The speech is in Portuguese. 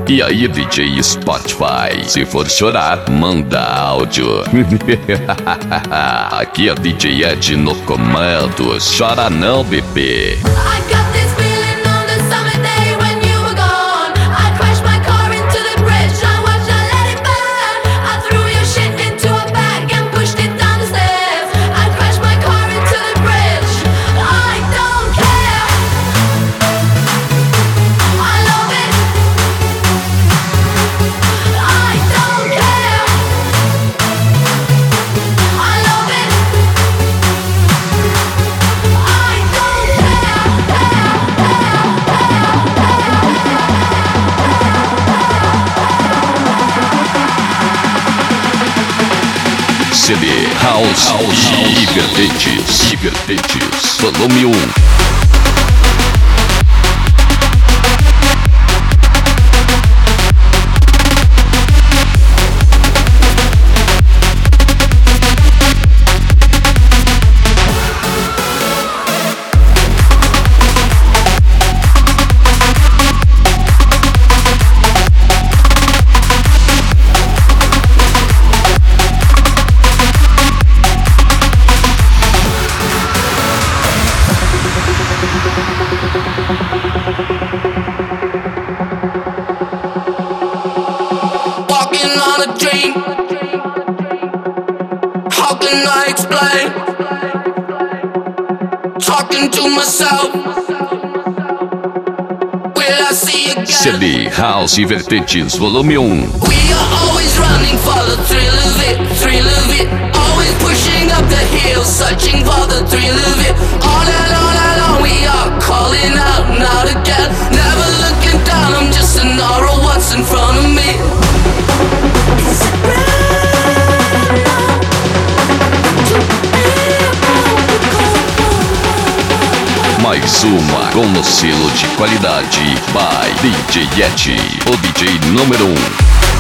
E aí, DJ Spotify, se for chorar, manda áudio. Aqui é DJ Ed no comando. Chora não, bebê. CD House e Vertentes, volume 1. CD House e Vertentes, volume 1. We are always running for the thrill of it. Always pushing up the hill, searching for the thrill of it. All along, we are calling out now again. Never looking down, I'm just an aura of what's in front of me. Mais uma com o selo de qualidade by DJ Yeti, o DJ número 1.